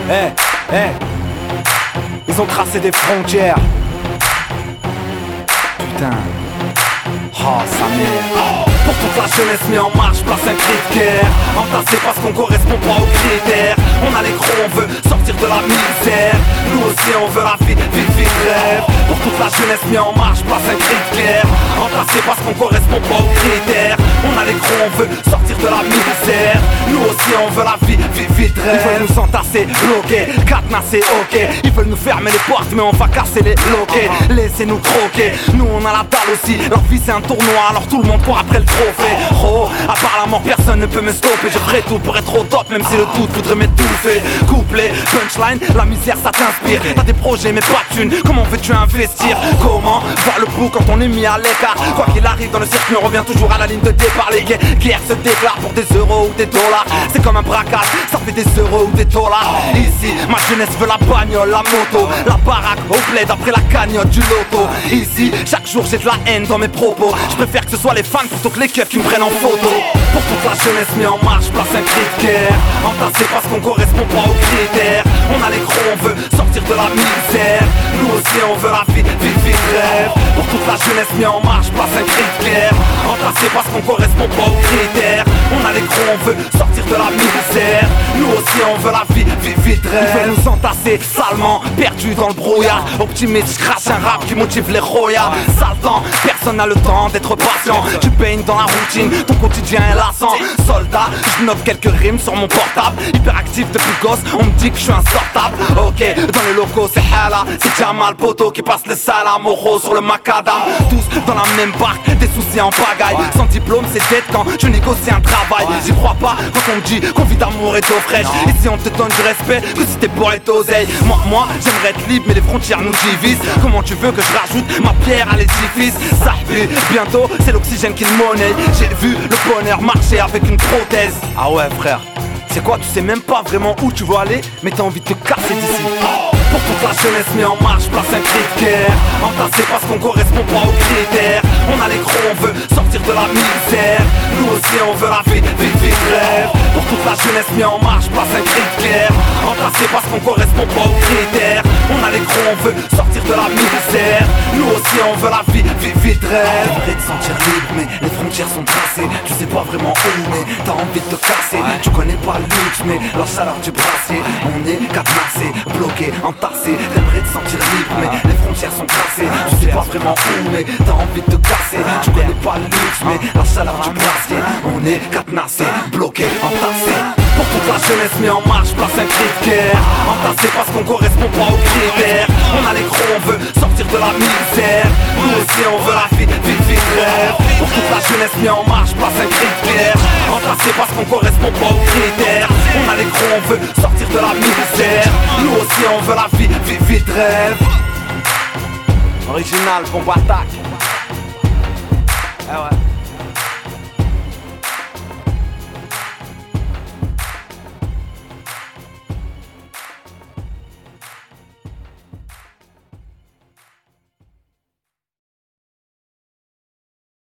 Ils ont tracé des frontières. Putain. Oh sa mère. Pour toute la jeunesse mis en marche, place un cri de guerre. Entassé parce qu'on correspond pas aux critères. On a les gros, on veut sortir de la misère. Nous aussi on veut la vie, vie rêve. Pour toute la jeunesse mis en marche, place un cri de guerre. Entassé parce qu'on correspond pas aux critères. On a les gros, on veut sortir de la misère. Nous aussi on veut la vie, vie rêve. Ils veulent nous entasser, bloquer, cadenasser, ok. Ils veulent nous fermer les portes mais on va casser les loquets. Laissez-nous croquer, nous on a la dalle aussi. Leur vie c'est un tournoi, alors tout le monde court après le trophée. Oh, à part la mort personne ne peut me stopper. Je ferai tout pour être au top même si le doute voudrait m'étouffer. Couplet, punchline, la misère ça t'inspire. T'as des projets mais pas de thunes, comment veux-tu investir? Comment voir le bout quand on est mis à l'écart? Quoi qu'il arrive dans le circuit on revient toujours à la ligne de départ. Les guerres se déclarent pour des euros ou des dollars. C'est comme un braquage, ça fait des euros ou des dollars. Ici, ma jeunesse veut la bagnole, la moto, la baraque au bled après la cagnotte du loto. Ici, chaque jour j'ai de la haine dans mes propos. Je préfère que ce soit les fans plutôt que les keufs qui me prennent en photo. Pour toute la jeunesse mis en marche, place un cri de guerre. Entassé parce qu'on correspond pas aux critères. On a les gros, on veut sortir de la misère. Nous aussi on veut la vie, rêve. Pour toute la jeunesse mis en marche, place un cri de guerre. Entassé parce qu'on correspond pas aux critères. On a les gros, on veut sortir de la misère. Nous aussi on veut la vie, rêve. Ils veulent nous entasser salement, perdus dans le brouillard. Optimiste, je crache un rap qui motive les royas. Sale temps, personne n'a le temps d'être patient. Tu baignes dans la routine, ton quotidien est lassant. Soldat, je note quelques rimes sur mon portable. Hyperactif depuis gosse, on me dit que je suis insortable. Ok, dans les locaux c'est Hala, c'est Jamal Poto qui passe le salam au rose sur le macadam. Tous dans la même barque, des soucis en pagaille. Sans diplôme c'est dead quand je négocie un travail. J'y crois pas quand on me dit qu'on vit d'amour et d'eau fraîche. Ici on te donne du respect que si t'es pour être oseille. Moi j'aimerais être libre mais les frontières nous divisent. Comment tu veux que je rajoute ma pierre à l'édifice? Ça pue, bientôt c'est l'oxygène qui le monnaie. J'ai vu le bonheur marcher avec une prothèse. Ah ouais frère, c'est quoi, tu sais même pas vraiment où tu veux aller, mais t'as envie de te casser d'ici. Pour toute la jeunesse mis en marche, place un cri de guerre. Entassé parce qu'on correspond pas aux critères. On a les gros, on veut sortir de la misère. Nous aussi on veut la vie, rêve. Pour toute la jeunesse mis en marche, place un cri de guerre. Entassé parce qu'on correspond pas aux critères. On a les gros, on veut sortir de la misère. Nous aussi on veut la vie, rêve. T'aimerais te sentir libre mais les frontières sont tracées. Tu sais pas vraiment où mais t'as envie de te casser. Tu connais pas le luxe mais la chaleur du brassier. On est cadenassé, bloqué, entassé. T'aimerais te sentir libre mais les frontières sont tracées. Tu sais pas vraiment où mais t'as envie de te casser. Tu connais pas le luxe mais la chaleur du brassier. On est cadenassé, bloqué, entassé. Pour toute la jeunesse mis en marche, place un cri de guerre. Entassé parce qu'on correspond pas aux critères. On a les gros, on veut sortir de la misère. Nous aussi on veut la vie, rêve. Pour toute la jeunesse mis en marche, place un cri de guerre. Entassé parce qu'on correspond pas aux critères. On a les gros, on veut sortir de la misère. Nous aussi on veut la vie, rêve. Original, bombe attaque. Ah ouais.